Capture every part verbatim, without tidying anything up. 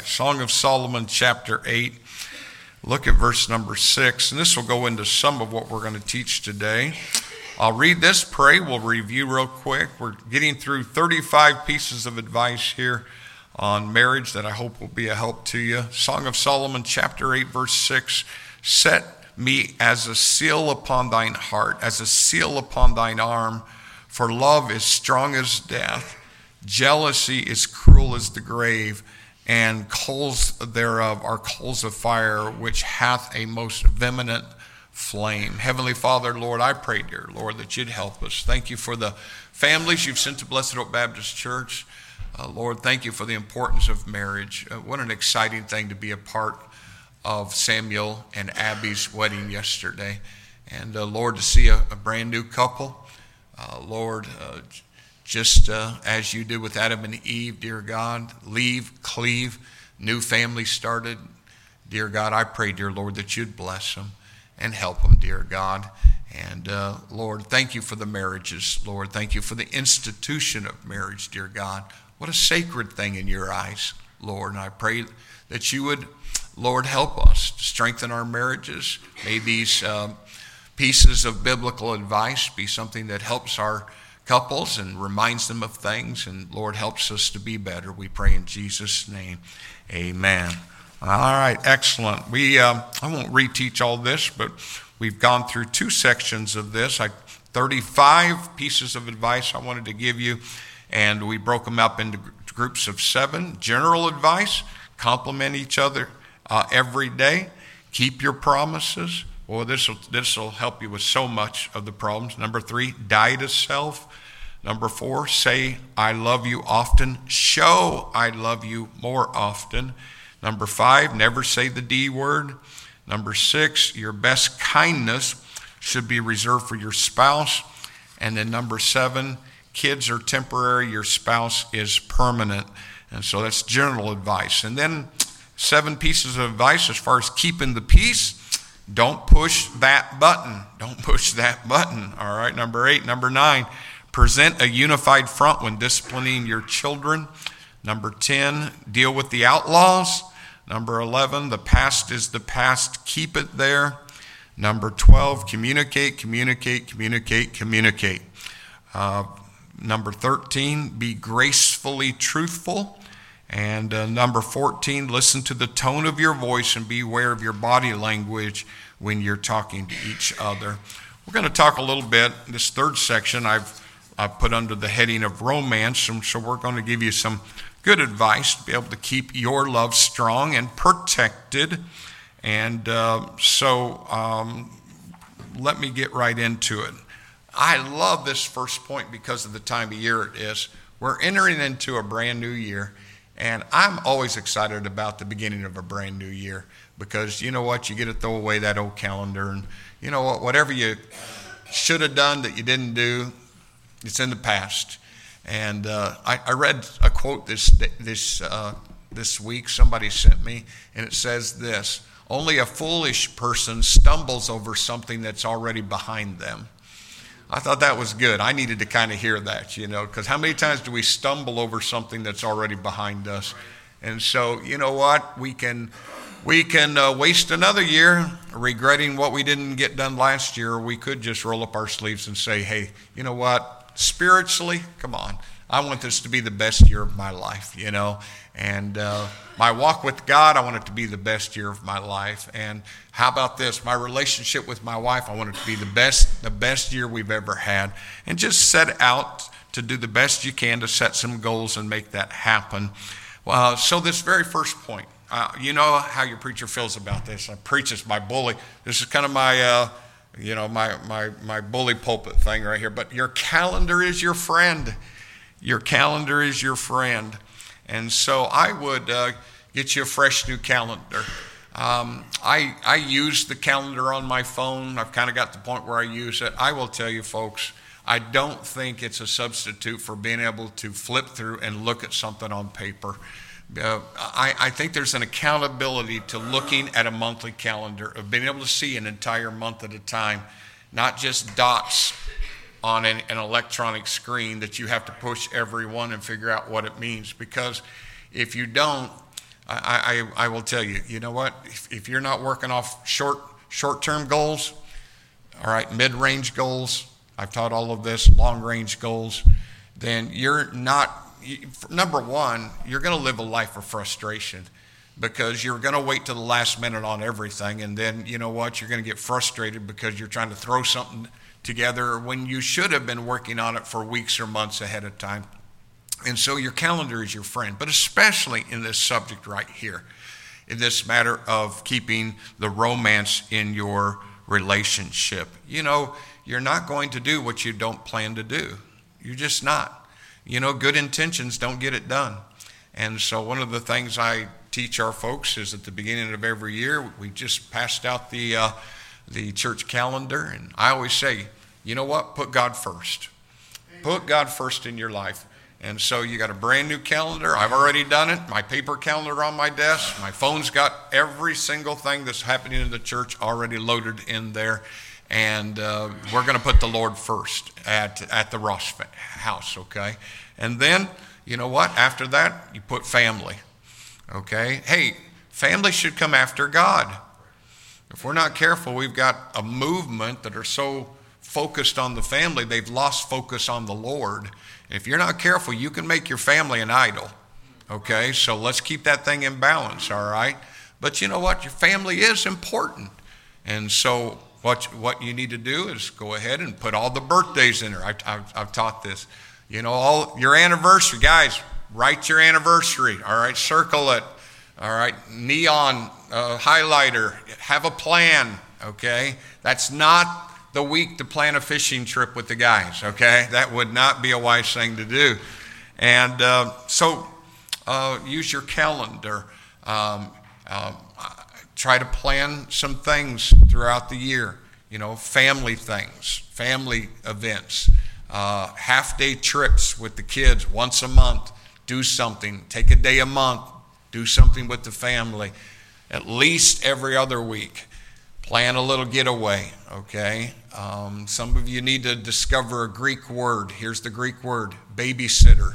Song of Solomon, chapter eight. Look at verse number six, and this will go into some of what we're going to teach today. I'll read this, pray, we'll review real quick. We're getting through thirty-five pieces of advice here on marriage that I hope will be a help to you. Song of Solomon, chapter eight, verse six. Set me as a seal upon thine heart, as a seal upon thine arm, for love is strong as death. Jealousy is cruel as the grave, and coals thereof are coals of fire, which hath a most vehement flame. Heavenly Father, Lord, I pray, dear Lord, that you'd help us. Thank you for the families you've sent to Blessed Hope Baptist Church. Uh, Lord, thank you for the importance of marriage. Uh, what an exciting thing to be a part of Samuel and Abby's wedding yesterday. And uh, Lord, to see a, a brand new couple. Uh, Lord, uh, just uh, as you did with Adam and Eve, dear God, leave, cleave, new family started. Dear God, I pray, dear Lord, that you'd bless them and help them, dear God. And uh, Lord, thank you for the marriages, Lord. Thank you for the institution of marriage, dear God. What a sacred thing in your eyes, Lord. And I pray that you would, Lord, help us to strengthen our marriages. May these uh, pieces of biblical advice be something that helps our couples and reminds them of things, and Lord helps us to be better. We pray in Jesus' name, amen. All right, excellent. We um, I won't reteach all this, but we've gone through two sections of this. I thirty-five pieces of advice I wanted to give you, and we broke them up into groups of seven. General advice: compliment each other uh, every day. Keep your promises. Well, this will this will help you with so much of the problems. Number three, die to self. Number four, say I love you often. Show I love you more often. Number five, never say the D word. Number six, your best kindness should be reserved for your spouse. And then number seven, kids are temporary, your spouse is permanent. And so that's general advice. And then seven pieces of advice as far as keeping the peace. Don't push that button. Don't push that button. All right, number eight. Number nine, present a unified front when disciplining your children. Number ten, deal with the outlaws. Number eleven, the past is the past. Keep it there. Number twelve, communicate, communicate, communicate, communicate. Uh, number thirteen, be gracefully truthful. And uh, number fourteen, listen to the tone of your voice and be aware of your body language when you're talking to each other. We're going to talk a little bit. This third section I've, I've put under the heading of romance, and so we're going to give you some good advice to be able to keep your love strong and protected. And uh, so um, let me get right into it. I love this first point because of the time of year it is. We're entering into a brand new year. And I'm always excited about the beginning of a brand new year because you know what? You get to throw away that old calendar, and you know what? Whatever you should have done that you didn't do, it's in the past. And uh, I, I read a quote this this uh, this week somebody sent me, and it says this: "Only a foolish person stumbles over something that's already behind them." I thought that was good. I needed to kind of hear that, you know, because how many times do we stumble over something that's already behind us? And so, you know what? We can we can uh, waste another year regretting what we didn't get done last year. Or we could just roll up our sleeves and say, hey, you know what? Spiritually, come on. I want this to be the best year of my life, you know. And uh, my walk with God, I want it to be the best year of my life. And how about this? My relationship with my wife, I want it to be the best, the best year we've ever had. And just set out to do the best you can to set some goals and make that happen. Uh, so this very first point, uh, you know how your preacher feels about this. I preach as my bully. This is kind of my, uh, you know, my my my bully pulpit thing right here. But your calendar is your friend. Your calendar is your friend. And so I would uh, get you a fresh new calendar. Um, I I use the calendar on my phone. I've kind of got to the point where I use it. I will tell you, folks, I don't think it's a substitute for being able to flip through and look at something on paper. Uh, I, I think there's an accountability to looking at a monthly calendar, of being able to see an entire month at a time, not just dots on an, an electronic screen that you have to push every one and figure out what it means. Because if you don't, I, I, I will tell you, you know what? If, if you're not working off short, short-term goals, all right, mid-range goals, I've taught all of this, long-range goals, then you're not, number one, you're going to live a life of frustration because you're going to wait till the last minute on everything. And then, you know what, you're going to get frustrated because you're trying to throw something together when you should have been working on it for weeks or months ahead of time. And so your calendar is your friend, but especially in this subject right here, in this matter of keeping the romance in your relationship. You know, you're not going to do what you don't plan to do. You're just not. You know, good intentions don't get it done. And so one of the things I teach our folks is at the beginning of every year, we just passed out the uh, the church calendar. And I always say, you know what? Put God first. Put God first in your life. And so you got a brand new calendar. I've already done it. My paper calendar on my desk. My phone's got every single thing that's happening in the church already loaded in there. And uh, we're going to put the Lord first at, at the Ross house, okay? And then, you know what? After that, you put family, okay? Hey, family should come after God. If we're not careful, we've got a movement that are so focused on the family, they've lost focus on the Lord. If you're not careful, you can make your family an idol, okay? So let's keep that thing in balance, all right? But you know what? Your family is important. And so what what you need to do is go ahead and put all the birthdays in there. I, I've, I've taught this. You know, all your anniversary. Guys, write your anniversary, all right? Circle it, all right? Neon uh, highlighter. Have a plan, okay? That's not the week to plan a fishing trip with the guys, okay? That would not be a wise thing to do. And uh, so uh, use your calendar. Um, uh, try to plan some things throughout the year, you know, family things, family events, uh, half-day trips with the kids once a month. Do something. Take a day a month. Do something with the family. At least every other week. Plan a little getaway, okay? Um, some of you need to discover a Greek word. Here's the Greek word, babysitter.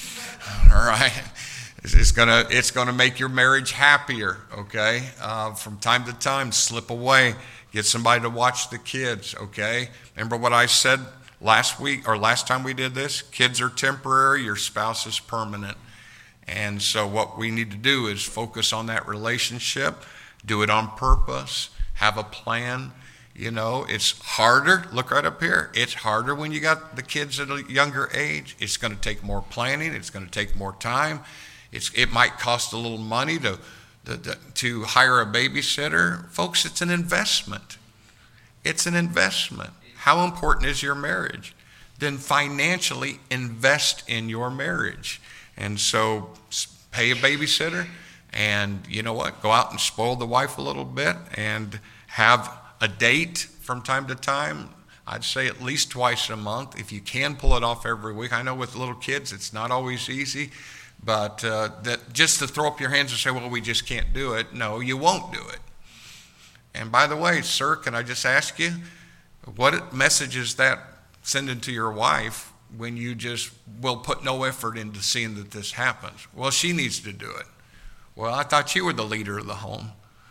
All right? It's gonna, it's gonna make your marriage happier, okay? Uh, from time to time, slip away. Get somebody to watch the kids, okay? Remember what I said last week, or last time we did this? Kids are temporary, your spouse is permanent. And so what we need to do is focus on that relationship, do it on purpose, have a plan. You know, it's harder. Look right up here. It's harder when you got the kids at a younger age. It's going to take more planning. It's going to take more time. It's, it might cost a little money to, to, to hire a babysitter. Folks, it's an investment. It's an investment. How important is your marriage? Then financially invest in your marriage. And so pay a babysitter. And you know what? Go out and spoil the wife a little bit and have a date from time to time. I'd say at least twice a month. If you can pull it off every week. I know with little kids it's not always easy, but uh, that just to throw up your hands and say, well, we just can't do it. No, you won't do it. And by the way, sir, can I just ask you, what message is that sending to your wife when you just will put no effort into seeing that this happens? Well, she needs to do it. Well, I thought you were the leader of the home.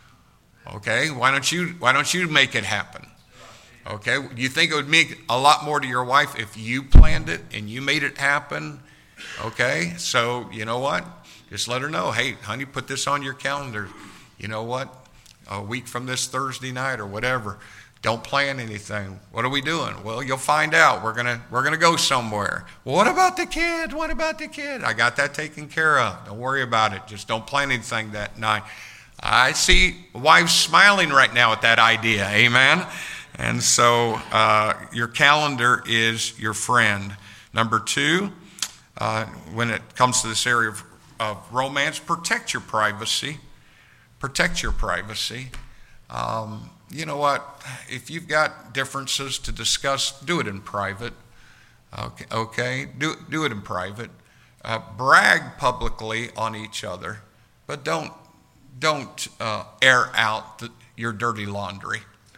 Okay, why don't you why don't you make it happen? Okay, do you think it would mean a lot more to your wife if you planned it and you made it happen? Okay, so you know what? Just let her know, hey, honey, put this on your calendar. You know what? A week from this Thursday night or whatever. Don't plan anything. What are we doing? Well, you'll find out. We're gonna we're gonna go somewhere. Well, what about the kid? What about the kid? I got that taken care of. Don't worry about it. Just don't plan anything that night. I see wives smiling right now at that idea. Amen. And so uh, your calendar is your friend. Number two, uh, when it comes to this area of, of romance, protect your privacy. Protect your privacy. Um, You know what? If you've got differences to discuss, do it in private. Okay, okay? Do, do it in private. Uh, brag publicly on each other, but don't, don't uh, air out the, your dirty laundry.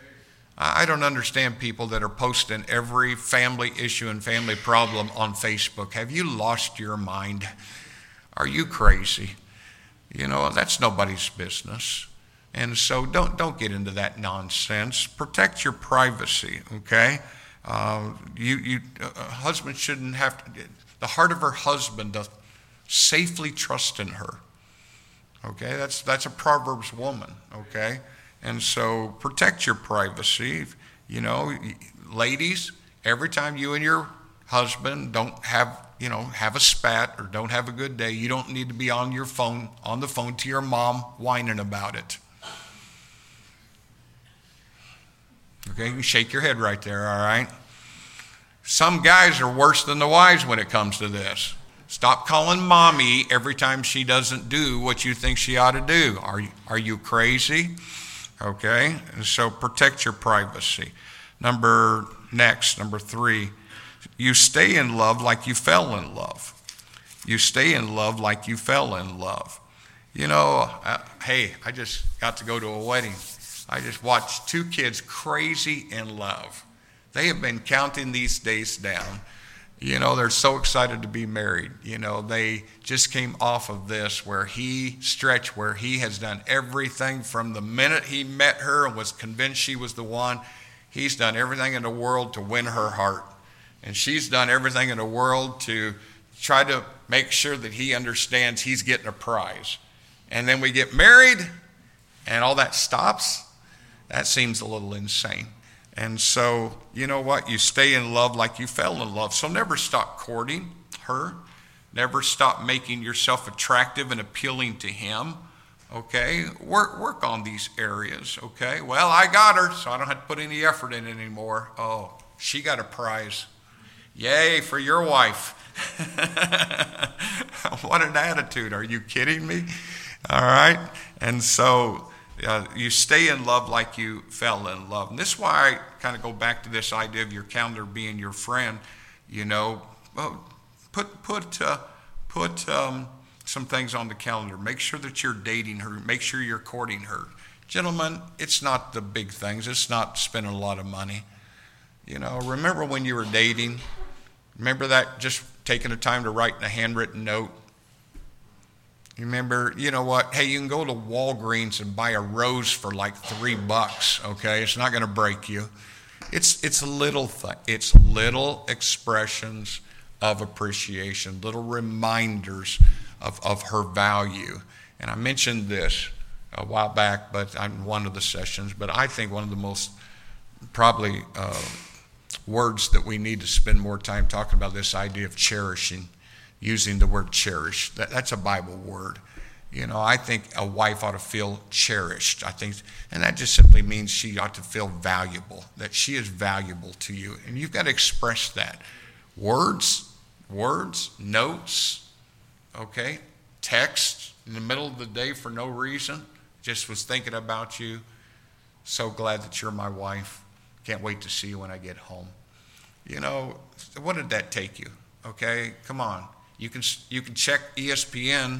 I don't understand people that are posting every family issue and family problem on Facebook. Have you lost your mind? Are you crazy? You know, that's nobody's business. And so don't don't get into that nonsense. Protect your privacy, okay? Uh, you you a husband shouldn't have to, the heart of her husband does safely trust in her. Okay, that's that's a Proverbs woman, okay? And so protect your privacy. You know, ladies, every time you and your husband don't have, you know, have a spat or don't have a good day, you don't need to be on your phone, on the phone to your mom whining about it. Okay, you can shake your head right there, all right? Some guys are worse than the wives when it comes to this. Stop calling mommy every time she doesn't do what you think she ought to do. Are you, are you crazy? Okay, and so protect your privacy. Number, next, number three, you stay in love like you fell in love. You stay in love like you fell in love. You know, uh, hey, I just got to go to a wedding. I just watched two kids crazy in love. They have been counting these days down. You know, they're so excited to be married. You know, they just came off of this where he stretched, where he has done everything from the minute he met her and was convinced she was the one. He's done everything in the world to win her heart. And she's done everything in the world to try to make sure that he understands he's getting a prize. And then we get married and all that stops. That seems a little insane. And so, you know what? You stay in love like you fell in love. So never stop courting her. Never stop making yourself attractive and appealing to him. Okay? Work work on these areas. Okay? Well, I got her, so I don't have to put any effort in it anymore. Oh, she got a prize. Yay for your wife. What an attitude. Are you kidding me? All right? And so Uh, you stay in love like you fell in love. And this is why I kind of go back to this idea of your calendar being your friend. You know, well, put put uh, put um, some things on the calendar. Make sure that you're dating her. Make sure you're courting her. Gentlemen, it's not the big things. It's not spending a lot of money. You know, remember when you were dating? Remember that, just taking the time to write in a handwritten note? You remember, you know what? Hey, you can go to Walgreens and buy a rose for like three bucks, okay? It's not going to break you. It's it's little th- It's little expressions of appreciation, little reminders of, of her value. And I mentioned this a while back, but on one of the sessions, but I think one of the most probably uh, words that we need to spend more time talking about, this idea of cherishing. Using the word cherish. That, that's a Bible word. You know, I think a wife ought to feel cherished. I think, and that just simply means she ought to feel valuable, that she is valuable to you. And you've got to express that. Words, words, notes, okay, text in the middle of the day for no reason. Just was thinking about you. So glad that you're my wife. Can't wait to see you when I get home. You know, what did that take you? Okay, come on. You can you can check E S P N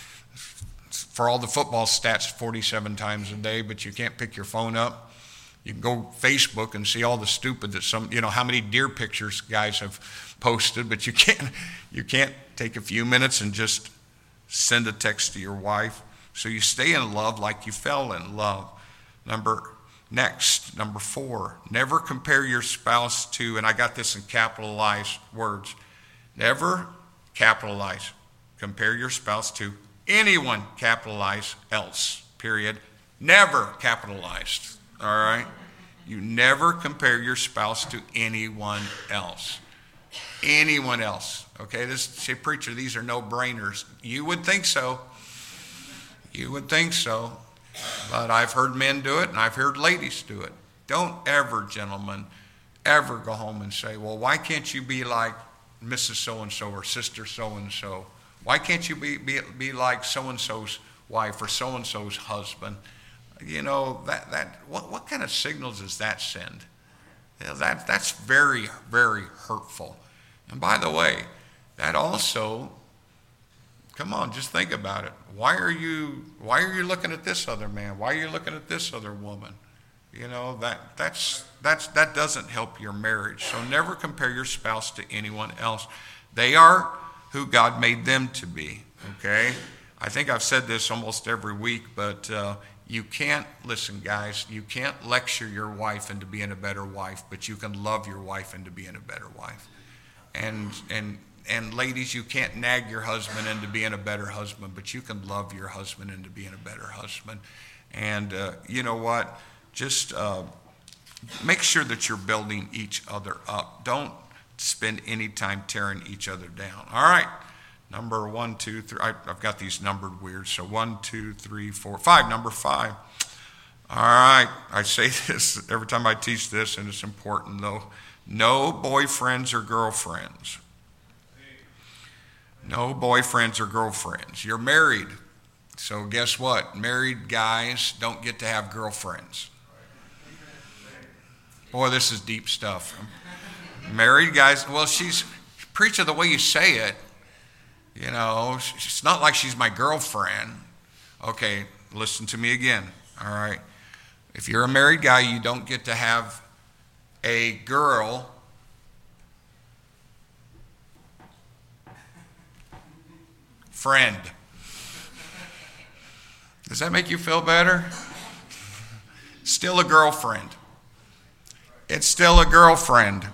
for all the football stats forty-seven times a day, but you can't pick your phone up. You can go Facebook and see all the stupid that some, you know, how many deer pictures guys have posted, but you can't you can't take a few minutes and just send a text to your wife. So you stay in love like you fell in love. Number next, number four, never compare your spouse to, and I got this in capitalized words. Never capitalize, compare your spouse to anyone, capitalize, else, period. Never capitalized, all right? You never compare your spouse to anyone else. Anyone else, okay? This, say, preacher, these are no-brainers. You would think so. You would think so. But I've heard men do it, and I've heard ladies do it. Don't ever, gentlemen, ever go home and say, well, why can't you be like Missus So-and-so or Sister So-and-so? Why can't you be, be, be like So-and-so's wife or So-and-so's husband? You know, that, that what, what kind of signals does that send? You know, that, that's very, very hurtful. And by the way, that also, come on, just think about it. Why are you, why are you looking at this other man? Why are you looking at this other woman? You know, that that's that's that doesn't help your marriage. So never compare your spouse to anyone else. They are who God made them to be, okay? I think I've said this almost every week, but uh, you can't, listen guys, you can't lecture your wife into being a better wife, but you can love your wife into being a better wife. And, and, and ladies, you can't nag your husband into being a better husband, but you can love your husband into being a better husband. And uh, you know what? Just uh, make sure that you're building each other up. Don't spend any time tearing each other down. All right. Number one, two, three. I, I've got these numbered weird. So one, two, three, four, five. Number five. All right. I say this every time I teach this, and it's important though. No boyfriends or girlfriends. No boyfriends or girlfriends. You're married. So guess what? Married guys don't get to have girlfriends. Boy, this is deep stuff. Married guys, well, she's, preacher, the way you say it, you know, it's not like she's my girlfriend. Okay, listen to me again, all right? If you're a married guy, you don't get to have a girl friend. Does that make you feel better? Still a girlfriend. It's still a girlfriend.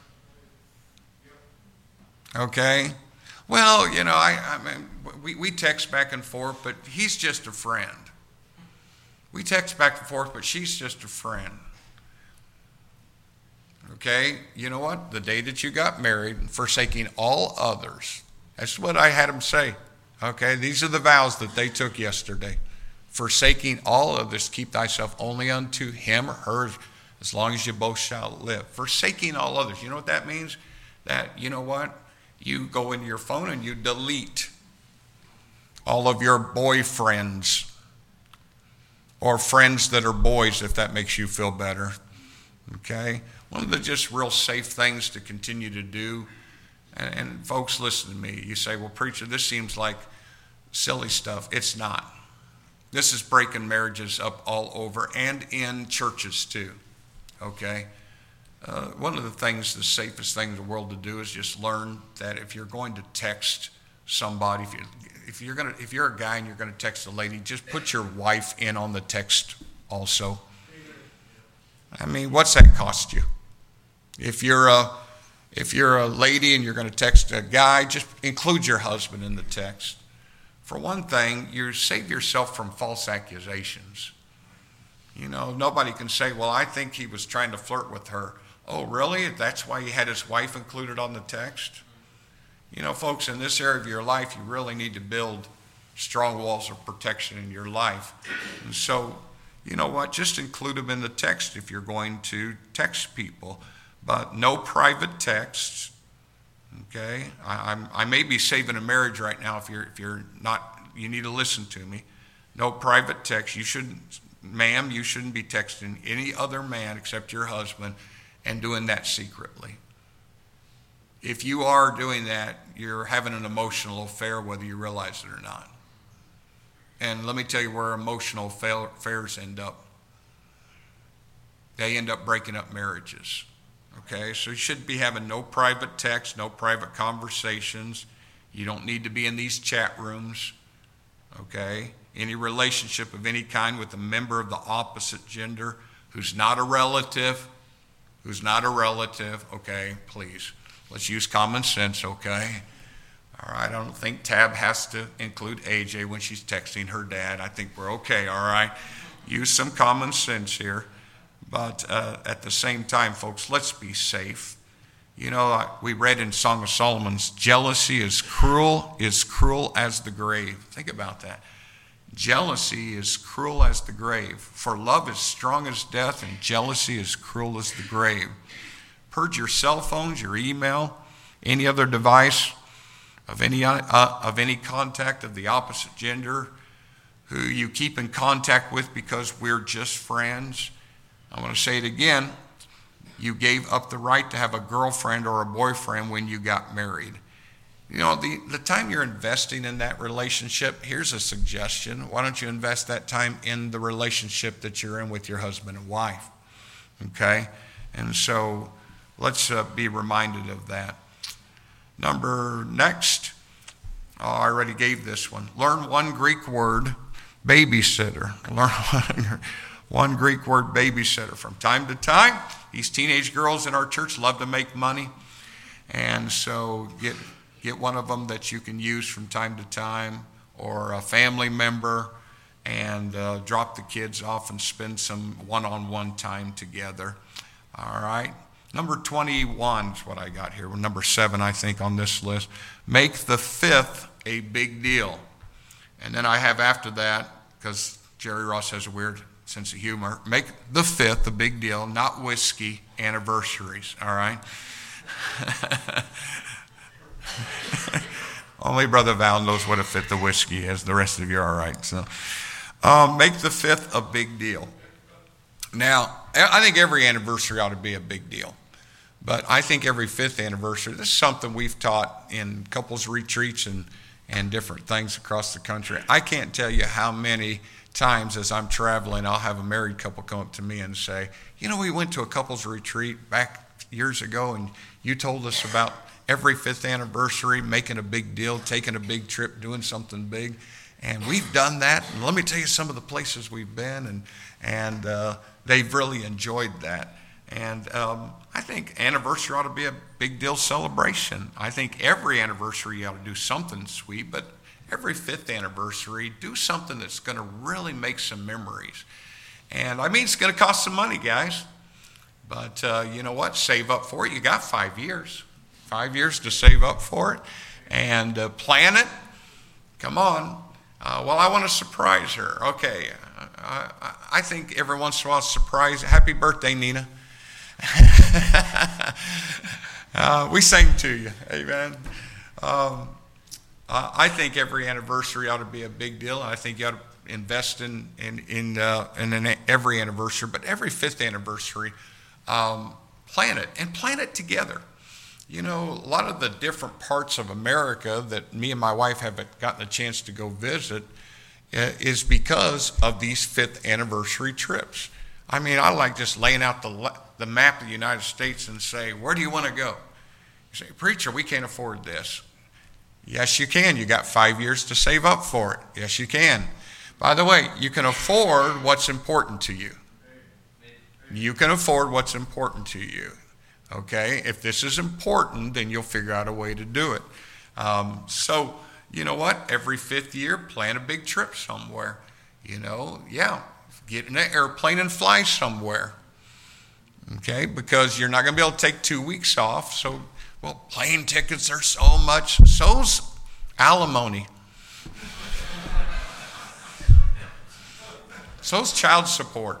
Okay? Well, you know, I, I mean, we, we text back and forth, but he's just a friend. We text back and forth, but she's just a friend. Okay? You know what? The day that you got married, forsaking all others. That's what I had him say. Okay? These are the vows that they took yesterday. Forsaking all others, keep thyself only unto him or her, as long as you both shall live. Forsaking all others. You know what that means? That, you know what? You go into your phone and you delete all of your boyfriends or friends that are boys, if that makes you feel better. Okay? One of the just real safe things to continue to do, and, and folks, listen to me. You say, well, preacher, this seems like silly stuff. It's not. This is breaking marriages up all over and in churches too. Okay? Uh, one of the things, the safest thing in the world to do is just learn that if you're going to text somebody, if, you, if, you're gonna, if you're a guy and you're going to text a lady, just put your wife in on the text also. I mean, what's that cost you? If you're a, if you're a lady and you're going to text a guy, just include your husband in the text. For one thing, you save yourself from false accusations. You know, nobody can say, well, I think he was trying to flirt with her. Oh, really? That's why he had his wife included on the text? You know, folks, in this area of your life, you really need to build strong walls of protection in your life. And so, you know what? Just include them in the text if you're going to text people. But no private texts. Okay? I, I'm, I may be saving a marriage right now if you're, if you're not, you need to listen to me. No private text. You shouldn't, ma'am, you shouldn't be texting any other man except your husband and doing that secretly. If you are doing that, you're having an emotional affair whether you realize it or not. And let me tell you where emotional affairs end up. They end up breaking up marriages. Okay, so you should be having no private text, no private conversations. You don't need to be in these chat rooms. Okay, any relationship of any kind with a member of the opposite gender who's not a relative, who's not a relative, okay, please, let's use common sense, okay? All right, I don't think Tab has to include A J when she's texting her dad. I think we're okay, all right? Use some common sense here. But uh, at the same time, folks, let's be safe. You know, we read in Song of Solomon's, jealousy is cruel, is cruel as the grave. Think about that. Jealousy is cruel as the grave. For love is strong as death, and jealousy is cruel as the grave. Purge your cell phones, your email, any other device of any uh, of any contact of the opposite gender who you keep in contact with because we're just friends. I'm going to say it again. You gave up the right to have a girlfriend or a boyfriend when you got married. You know, the, the time you're investing in that relationship, here's a suggestion. Why don't you invest that time in the relationship that you're in with your husband and wife? Okay? And so let's uh, be reminded of that. Number next, Oh, I already gave this one. Learn one Greek word, babysitter. Learn one, one Greek word, babysitter. From time to time, these teenage girls in our church love to make money. And so get get one of them that you can use from time to time, or a family member, and uh, drop the kids off and spend some one-on-one time together. All right. Number twenty-one is what I got here. Number seven, I think, on this list. Make the fifth a big deal. And then I have after that, because Jerry Ross has a weird sense of humor, make the fifth a big deal, not whiskey, anniversaries. All right? Only Brother Val knows what a fifth of whiskey is. The rest of you are all right. So, um, make the fifth a big deal. Now, I think every anniversary ought to be a big deal. But I think every fifth anniversary, this is something we've taught in couples retreats and, and different things across the country. I can't tell you how many times as I'm traveling, I'll have a married couple come up to me and say, you know, we went to a couples retreat back years ago, and you told us about every fifth anniversary, making a big deal, taking a big trip, doing something big. And we've done that. And let me tell you some of the places we've been, and, and uh, they've really enjoyed that. And um, I think anniversary ought to be a big deal celebration. I think every anniversary you ought to do something sweet, but every fifth anniversary, do something that's going to really make some memories. And I mean, it's going to cost some money, guys. But uh, you know what? Save up for it. You got five years. Five years to save up for it. And uh, plan it. Come on. Uh, well, I want to surprise her. Okay. I, I, I think every once in a while, surprise. Happy birthday, Nina. uh, we sang to you. Amen. Um, uh, I think every anniversary ought to be a big deal. And I think you ought to invest in, in, in, uh, in an, every anniversary. But every fifth anniversary, um, plan it. And plan it together. You know, a lot of the different parts of America that me and my wife have gotten a chance to go visit uh, is because of these fifth anniversary trips. I mean, I like just laying out the the map of the United States and say, where do you want to go? You say, preacher, we can't afford this. Yes, you can. You got five years to save up for it. Yes, you can. By the way, you can afford what's important to you. You can afford what's important to you. Okay, if this is important, then you'll figure out a way to do it. Um, so, you know what? Every fifth year, plan a big trip somewhere. You know, yeah, get in an airplane and fly somewhere. Okay, because you're not going to be able to take two weeks off. So, well, plane tickets are so much. So's alimony. So's child support.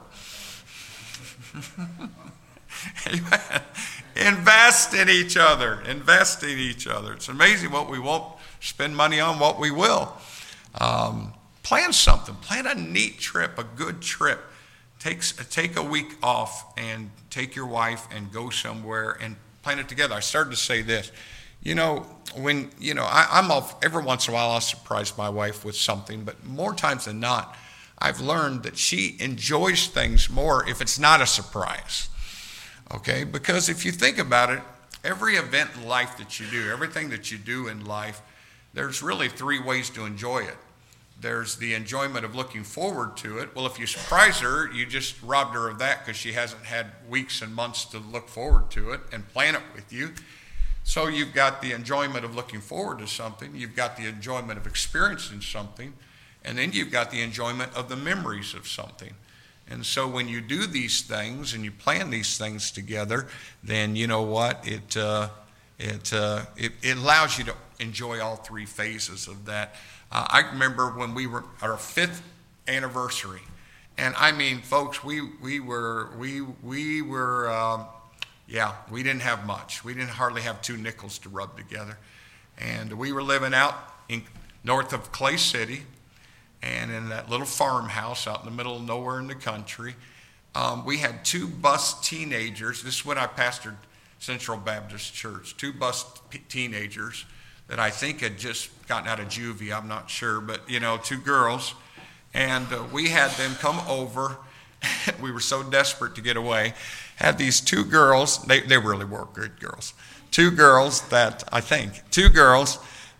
Amen. Invest in each other. Invest in each other. It's amazing what we won't spend money on, what we will. Um, plan something. Plan a neat trip, a good trip. Takes, take a week off and take your wife and go somewhere and plan it together. I started to say this. You know, when, you know, I, I'm off, every once in a while I'll surprise my wife with something, but more times than not, I've learned that she enjoys things more if it's not a surprise. Okay, because if you think about it, every event in life that you do, everything that you do in life, there's really three ways to enjoy it. There's the enjoyment of looking forward to it. Well, if you surprise her, you just robbed her of that because she hasn't had weeks and months to look forward to it and plan it with you. So you've got the enjoyment of looking forward to something. You've got the enjoyment of experiencing something. And then you've got the enjoyment of the memories of something. And so when you do these things and you plan these things together, then you know what? It uh, it, uh, it it allows you to enjoy all three phases of that. Uh, I remember when we were our fifth anniversary, and I mean, folks, we we were we we were um, yeah, we didn't have much. We didn't hardly have two nickels to rub together, and we were living out in north of Clay City. And in that little farmhouse out in the middle of nowhere in the country, um, we had two bus teenagers. This is when I pastored Central Baptist Church. Two bus p- teenagers that I think had just gotten out of juvie. I'm not sure, but you know, two girls. And uh, we had them come over. We were so desperate to get away. Had these two girls. They they really were good girls. Two girls that I think two girls.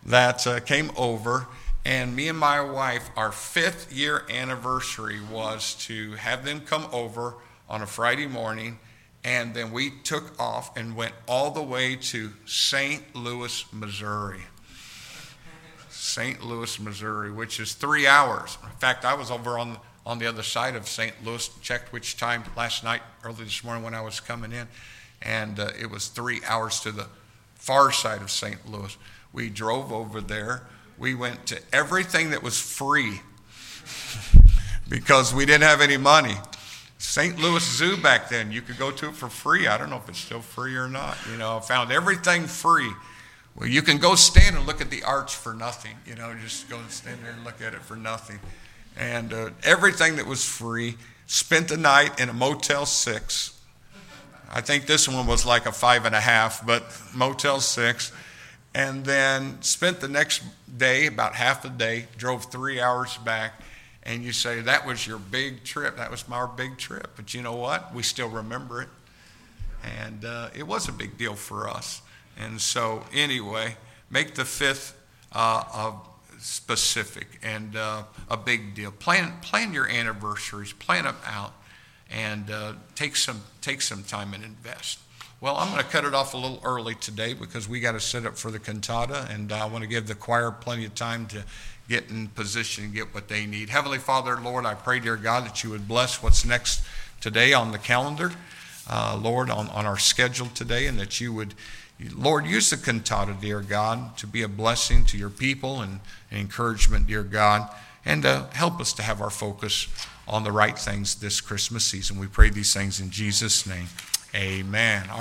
that uh, came over, and me and my wife, our fifth year anniversary was to have them come over on a Friday morning, and then we took off and went all the way to Saint Louis, Missouri. Saint Louis, Missouri, which is three hours. In fact, I was over on on the other side of Saint Louis, checked which time last night, early this morning when I was coming in, and uh, it was three hours to the far side of Saint Louis. We drove over there. We went to everything that was free because we didn't have any money. Saint Louis Zoo back then, you could go to it for free. I don't know if it's still free or not. You know, I found everything free. Well, you can go stand and look at the arch for nothing. You know, just go and stand there and look at it for nothing. And uh, everything that was free. Spent the night in a Motel six. I think this one was like a five and a half, but Motel six. And then spent the next day, about half a day, drove three hours back. And you say, that was your big trip. That was our big trip. But you know what? We still remember it. And uh, it was a big deal for us. And so anyway, make the fifth uh, uh, specific and uh, a big deal. Plan plan your anniversaries, plan them out, and uh, take some take some time and invest. Well, I'm going to cut it off a little early today because we got to set up for the cantata, and I want to give the choir plenty of time to get in position and get what they need. Heavenly Father, Lord, I pray, dear God, that you would bless what's next today on the calendar, uh, Lord, on, on our schedule today, and that you would, Lord, use the cantata, dear God, to be a blessing to your people and an encouragement, dear God, and uh, help us to have our focus on the right things this Christmas season. We pray these things in Jesus' name. Amen.